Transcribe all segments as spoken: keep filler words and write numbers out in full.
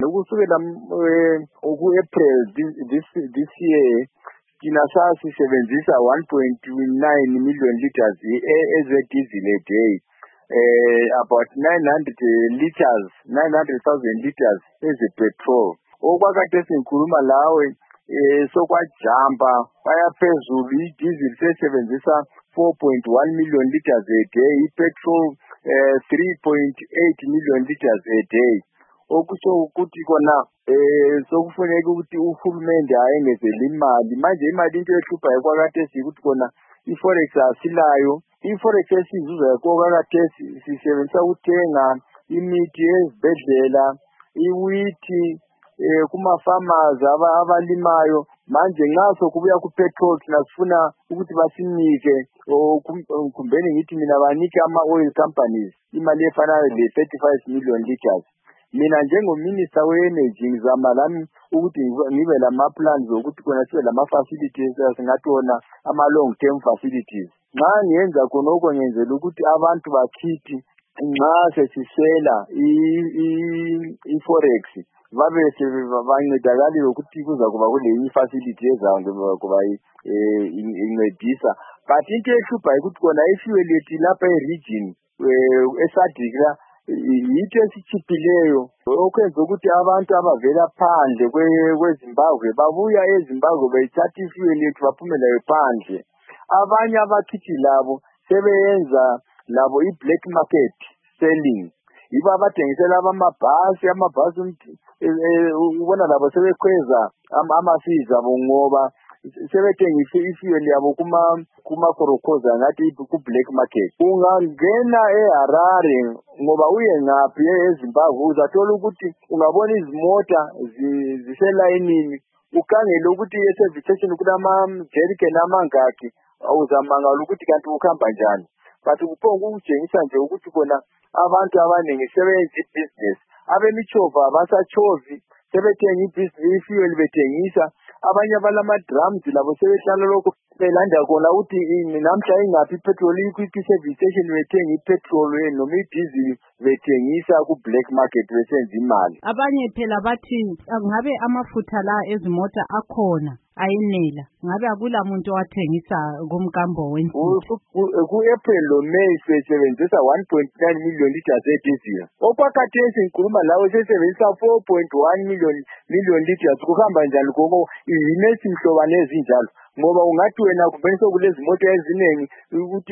kusukela ku-April this this year thina sasisebenzisa one point nine million liters eze-diesel a day, uh, about nine hundred liters, nine hundred thousand liters eze-petrol. Okwakade singikhuluma lawe eh sokwajamba baya phezulu, i-diesel sesebenzisa four point one million liters a day, i-petrol uh, three point eight million liters a day. Okusho ukuthi kona eh sokufuneka ukuthi uhulumende ayengezele imali. Manje imali into ehlupha ekwakade sikuthi kona i-forex asilayo. I-forex esizuza kwakade sisebenzisa ukuthenga imithi ezibhedlela, iwithi eh kuma farmers abalimayo. Manje ngaso kubuya ku petrol sinasifuna ukuthi basinike kumbeni ngithi mina banike ama oil companies imali efana le thirty-five million liters. Mina njengominister we-energy ngizama lami ukuthi ngibe lama plans ukuthi kona sibe lama facilities singatona ama long term facilities. Nxa ngiyenza khonoko ngenzela ukuthi abantu bakithi nxa sesisela i-forex babe sebancedakalile ukuthi kuza kuba kule i-facility ezayo kuba incedisa. But into ehlupha ukuthi kona i-fuel yethu lapha e-region esadikla yitho esichiphileyo, okwenza ukuthi abantu abavela phandle kweZimbabwe babuya eZimbabwe bayithatha i-fuel yethu baphumela phandle. Abanye abakithi labo sebeyenza labo i-black market selling, yiba abathengisela amabhasi amabhasi ubona labo sebekhweza ama-fees abo ngoba sebethengisa i-fuel yabo kuma kuma korokoza ngathi ku-black market. Ungangena eHarare ngoba uye ngaphi eZimbabwe uzathola ukuthi ungabona izimota ziselayinini, ukangele ukuthi e-service station kulama jerrycan amangaki, awuzamangala ukuthi kanti ukuhamba njani. But kuphonga ukutshengisa nje ukuthi kona abantu abaningi sebenza i-business. Abemichova abasachovi sebethenga i-business i-fuel bethengisa. Abanye abalama drums labo sebehlala lokho belanda khona ukuthi namhla ingaphi ipetrol ikwi-service station bethenga ipetrol noma i-diesel bethengisa ku-black market besenza imali. Abanye phela bathi ngabe amafutha la ezimota akhona ayenela, ngabe akula muntu owathengisa kumkambo wemfuthi. Ku-April lo May sisebenzisa one point nine million liters e-diesel. Okwakhathesi ngikhuluma lawe sisebenzisa four point one million million liters. Kuhamba njani gogo yinesi mhlobane ezinjalo ngoba ungathi wena kubenso kulezi moto eziningi ukuthi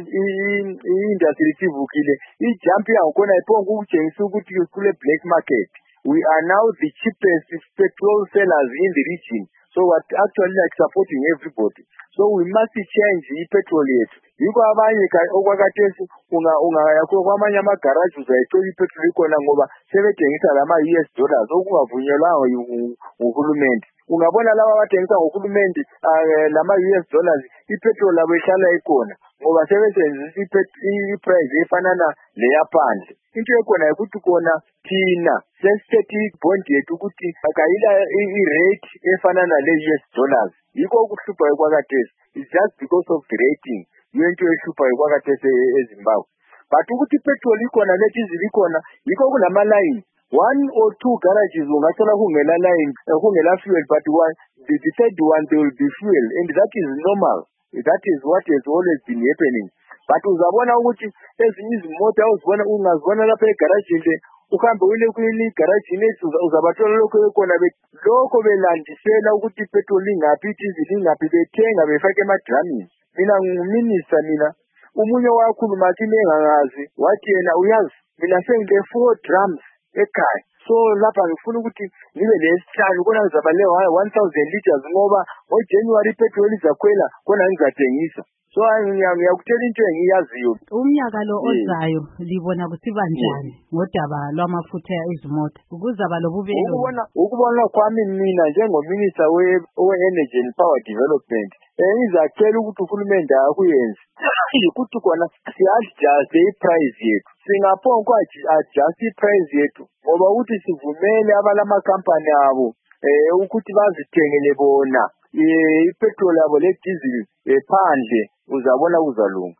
i-industry ivukile i-jump yakhona iphonga ukutshengisa ukuthi kule black market we are now the cheapest petrol sellers in the region. So what actually like supporting everybody. So we must change i-petrol yethu. Yiko abanye okwakhathesi unga ungaya kwamanye ama-garage uzayithola i-petrol ikhona ngoba sebethengisa lama U S dollars okungavunyelwanga nguhulumende. Ungabona laba abathengisa ngohulumende lama U S dollars i-petrol labo ihlala ikhona ngoba sebesenzisa i-price efanana leyaphandle. Into ekhona ukuthi kona thina sensitive bond yethu ukuthi akayila i-rate efanana le-U S dollars. Yiko ukuhlupha ekwakhathesi. It's just because of the rating. Yento ehlupha ekwakhathesi eZimbabwe. But ukuthi petrol ikhona le-diesel ikhona yiko kulama line. One or two garages ungathola kungela line, kungela fuel, but one the, the third one there will be fuel, and that is normal. That is what has always been happening. But uzabona ukuthi ezinye izimota uzibona ungazibona lapha egarage nje uhambe ule kwini garage nethi uzabathola lokho ekona lokho belandisela ukuthi petrol ingaphi diesel ingaphi bethenga befake emadramini. Mina nguminister mina umunye wakhuluma kimi engangazi wathi yena uyazi mina sengile four drums ekhaya. So lapha ngifuna ukuthi nibe lesihlanu kona ngizaba le one thousand liters ngoba ngoJanuary petrol izakhwela kona ngizathengisa. So ngiyakutshela into engiyaziyo. Umnyaka lo ozayo libona kusiba njani ngodaba lwamafutha ezimota? Kuzaba lobubelo. Ukubona ukubona kwami mina njengominister we-energy and power development engizakutshela ukuthi uhulumende akuyenze ukuthi kona si-adjust i-price yethu. Singaphonga ku-adjust i-price yethu ngoba ukuthi sivumele abalama company abo eh ukuthi bazithengele bona i-petrol yabo le-diesel ephandle uzabona kuzalunga.